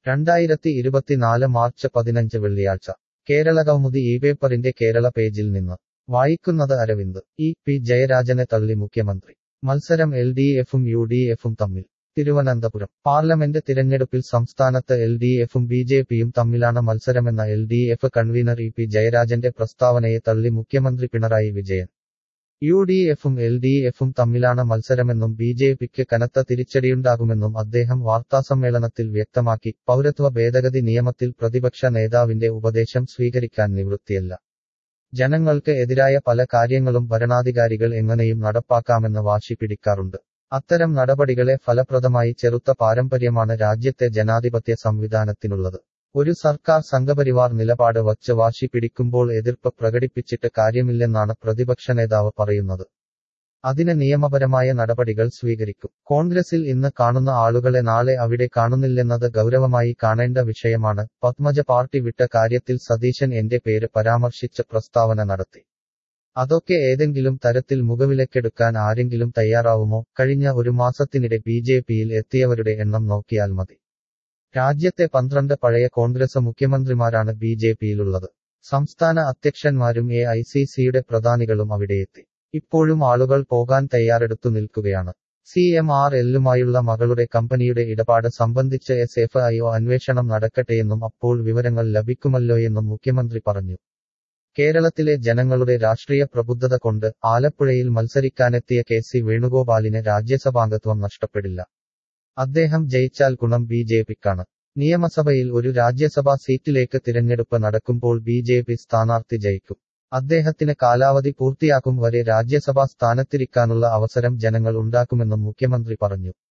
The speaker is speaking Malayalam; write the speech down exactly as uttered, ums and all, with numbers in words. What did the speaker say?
രണ്ടായിരത്തി ഇരുപത്തിനാല് മാർച്ച് പതിനഞ്ച് വെള്ളിയാഴ്ച കേരളകൗമുദി ഈ പേപ്പറിന്റെ കേരള പേജിൽ നിന്ന് വായിക്കുന്നത് അരവിന്ദ്. ഇ പി ജയരാജനെ തള്ളി മുഖ്യമന്ത്രി. മത്സരം എൽ ഡി എഫും യു ഡി എഫും തമ്മിൽ. തിരുവനന്തപുരം പാർലമെന്റ് തിരഞ്ഞെടുപ്പിൽ സംസ്ഥാനത്ത് എൽ ഡി എഫും ബി ജെ പിയും തമ്മിലാണ് മത്സരമെന്ന L D F convener E P ജയരാജന്റെ പ്രസ്താവനയെ തള്ളി മുഖ്യമന്ത്രി പിണറായി വിജയൻ. യു ഡി എഫും എൽ ഡി എഫും തമ്മിലാണ് മത്സരമെന്നും ബി ജെ പിക്ക് കനത്ത തിരിച്ചടിയുണ്ടാകുമെന്നും അദ്ദേഹം വാർത്താസമ്മേളനത്തിൽ വ്യക്തമാക്കി. പൗരത്വ ഭേദഗതി നിയമത്തിൽ പ്രതിപക്ഷ നേതാവിന്റെ ഉപദേശം സ്വീകരിക്കാൻ നിവൃത്തിയല്ല. ജനങ്ങൾക്ക് എതിരായ പല കാര്യങ്ങളും ഭരണാധികാരികൾ എങ്ങനെയും നടപ്പാക്കാമെന്ന് വാശി പിടിക്കാറുണ്ട്. അത്തരം നടപടികളെ ഫലപ്രദമായി ചെറുത്ത പാരമ്പര്യമാണ് രാജ്യത്തെ ജനാധിപത്യ സംവിധാനത്തിനുള്ളത്. ഒരു സർക്കാർ സംഘപരിവാർ നിലപാട് വച്ച് വാശി പിടിക്കുമ്പോൾ എതിർപ്പ് പ്രകടിപ്പിച്ചിട്ട് കാര്യമില്ലെന്നാണ് പ്രതിപക്ഷ നേതാവ് പറയുന്നത്. അതിന് നിയമപരമായ നടപടികൾ സ്വീകരിക്കും. കോൺഗ്രസിൽ ഇന്ന് കാണുന്ന ആളുകളെ നാളെ അവിടെ കാണുന്നില്ലെന്നത് ഗൗരവമായി കാണേണ്ട വിഷയമാണ്. പത്മജ പാർട്ടി വിട്ട കാര്യത്തിൽ സതീശൻ എന്റെ പേര് പരാമർശിച്ച് പ്രസ്താവന നടത്തി. അതൊക്കെ ഏതെങ്കിലും തരത്തിൽ മുഖവിലക്കെടുക്കാൻ ആരെങ്കിലും തയ്യാറാവുമോ? കഴിഞ്ഞ ഒരു മാസത്തിനിടെ ബി ജെ പിയിൽ എത്തിയവരുടെ എണ്ണം നോക്കിയാൽ മതി. രാജ്യത്തെ പന്ത്രണ്ട് പഴയ കോൺഗ്രസ് മുഖ്യമന്ത്രിമാരാണ് ബി ജെ പിയിലുള്ളത്. സംസ്ഥാന അധ്യക്ഷന്മാരും എ ഐ സി സിയുടെ പ്രധാനികളും അവിടെയെത്തി. ഇപ്പോഴും ആളുകൾ പോകാൻ തയ്യാറെടുത്തു നിൽക്കുകയാണ്. സി എം ആർ എല്ലുമായുള്ള മകളുടെ കമ്പനിയുടെ ഇടപാട് സംബന്ധിച്ച് എസ് എഫ് ഐ ഒ അന്വേഷണം നടക്കട്ടെയെന്നും അപ്പോൾ വിവരങ്ങൾ ലഭിക്കുമല്ലോയെന്നും മുഖ്യമന്ത്രി പറഞ്ഞു. കേരളത്തിലെ ജനങ്ങളുടെ രാഷ്ട്രീയ പ്രബുദ്ധത കൊണ്ട് ആലപ്പുഴയിൽ മത്സരിക്കാനെത്തിയ കെ സി വേണുഗോപാലിന് രാജ്യസഭാംഗത്വം നഷ്ടപ്പെടില്ല. അദ്ദേഹം ജയിച്ചാൽ ഗുണം ബി ജെ പിക്കാണ്. നിയമസഭയിൽ ഒരു രാജ്യസഭാ സീറ്റിലേക്ക് തിരഞ്ഞെടുപ്പ് നടക്കുമ്പോൾ ബി ജെ പി സ്ഥാനാർത്ഥി ജയിക്കും. അദ്ദേഹത്തിന് കാലാവധി പൂർത്തിയാക്കും വരെ രാജ്യസഭാ സ്ഥാനത്തിരിക്കാനുള്ള അവസരം ജനങ്ങൾ ഉണ്ടാക്കുമെന്നും മുഖ്യമന്ത്രി പറഞ്ഞു.